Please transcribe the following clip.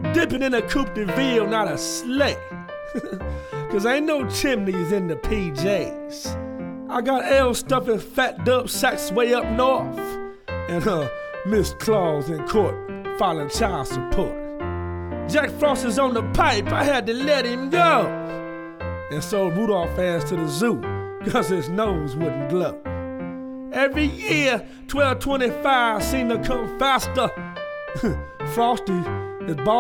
dipping in a Coupe de Ville, not a sleigh. Cause ain't no chimneys in the PJs. I got L stuffing fat dub sacks way up north, and Miss Claus in court filing child support. Jack Frost is on the pipe, I had to let him go. And so Rudolph asked to the zoo, cause his nose wouldn't glow. Every year, 1225 seemed to come faster. Frosty is bald.